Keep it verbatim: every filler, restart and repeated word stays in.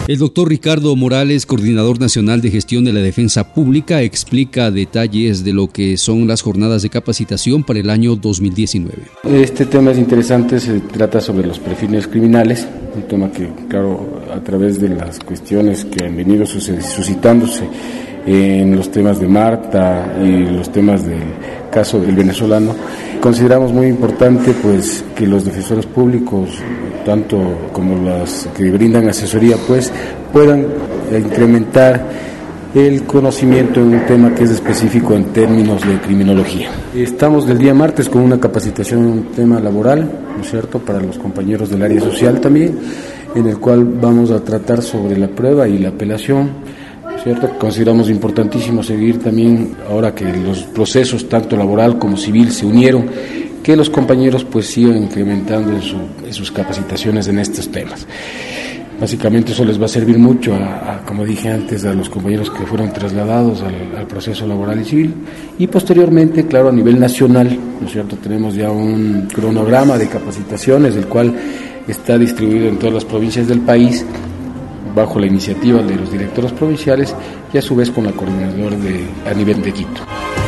El doctor Ricardo Morales, coordinador nacional de gestión de la defensa pública, explica detalles de lo que son las jornadas de capacitación para el año dos mil diecinueve. Este tema es interesante, se trata sobre los perfiles criminales, un tema que, claro, a través de las cuestiones que han venido suscitándose en los temas de Marta y los temas del caso del venezolano, consideramos muy importante pues que los defensores públicos, tanto como las que brindan asesoría, pues puedan incrementar el conocimiento en un tema que es específico en términos de criminología. Estamos del día martes con una capacitación en un tema laboral, ¿no es cierto?, para los compañeros del área social también, en el cual vamos a tratar sobre la prueba y la apelación, ¿cierto? Consideramos importantísimo seguir también, ahora que los procesos tanto laboral como civil se unieron, que los compañeros pues sigan incrementando en, su, en sus capacitaciones en estos temas. Básicamente eso les va a servir mucho, a, a, como dije antes, a los compañeros que fueron trasladados al, al proceso laboral y civil, y posteriormente, claro, a nivel nacional, ¿no es cierto?, tenemos ya un cronograma de capacitaciones, el cual está distribuido en todas las provincias del país, bajo la iniciativa de los directores provinciales y a su vez con la coordinadora de, a nivel de Quito.